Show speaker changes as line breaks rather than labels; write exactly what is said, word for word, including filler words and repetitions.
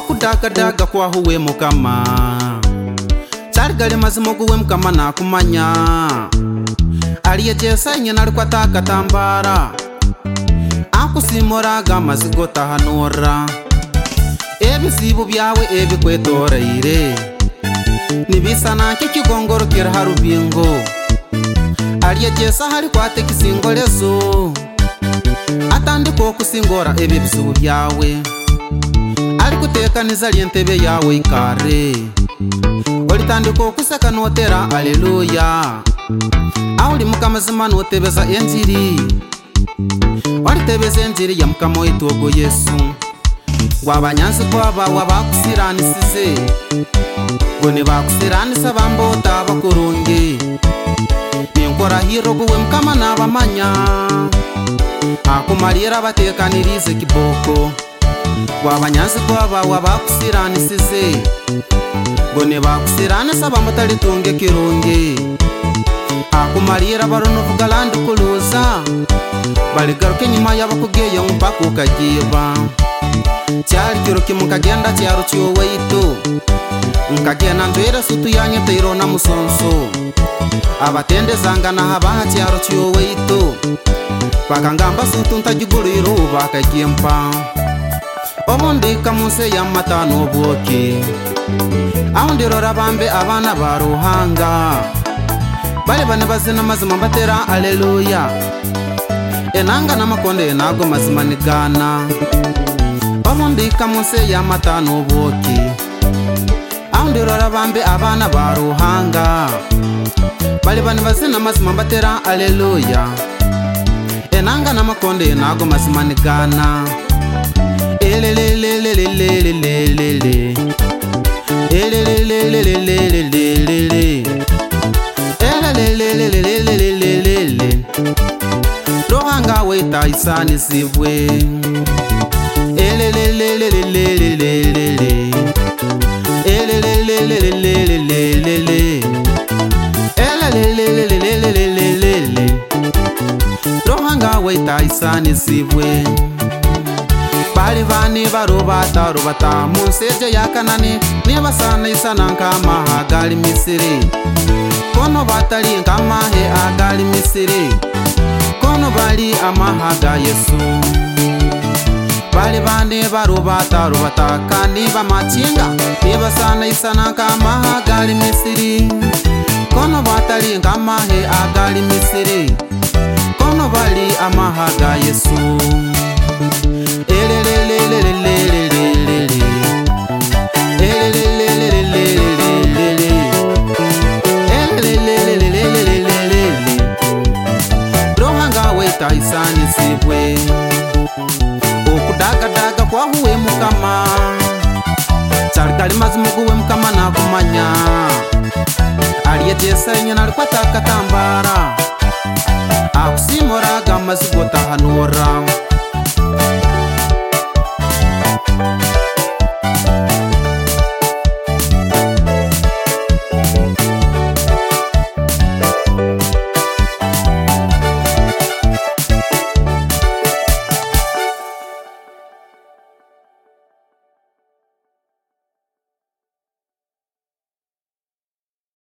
okudagadaga kwahuwe mukama cyarigale mazimo guwe mukama nakumanya aliye jesa nyina rikwataka tambara akusimuraga mazigo tahanura ebisibu byawe ebikwetoreire nibisana kikigongoro kirharubingo aliye jesa hari kwate kisingolezo atandiko kusingora ebisibu byawe alikutekaniza lyentebe yawe ikare olitandiko kuseka notera aleluya auli mukamazima notebeza enjiri olitebeza enjiri ya mukama itogo Yesu wabanyanzi kwaba wabakusiranisize gone bakusiranisa bambota bakurungi ninkora hiro guwe mukama nabamanya akumalira batekanirize kiboko wabanyanzi kwaba wabakusiranisize gone bakusiranisa bamutalitunge kirungi akumalira barono vugalandi kuluza baligaruke nyuma yabakugeya mpaka ukagiba cyari kiro kimukagenda cyaro cyowe ito nkagena ndwera sutu yanyetero na musonso abatendezangana habaha cyaro cyowe ito bakangamba sutu ntajiguriro bakagimpa omondika munse ya matano boke ahondirora bambe abana baruhanga bale bane bazina mazima batera aleluya enanga namakonde nago mazima nigana omondika munse ya matano boke ahondirora bambe abana baruhanga bale bane bazina mazima batera aleluya enanga namakonde nago mazima nigana elelelelelelelelelele elelelelelelelelele elelelelelelelelele rohanga weta isani sibwe elelelelelelelelele elelelelelelelelele elelelelelelelelele rohanga weta isani sibwe bali vani barobata robata munseje yakanani nibasana isana nkama hagali misiri kono batali nkama he agali misiri kono bali amahaga Yesu bali vani barobata robata kandi bamachinga nibasana isana nkama hagali misiri kono batali nkama he agali misiri kono bali amahaga Yesu isani sibwe okudagadaga kwahuwe mukama cyarikali mazimo guwe mukama nakumanya aliye jesa nyina rikwataka tambara akusimuraga mazigo tahanura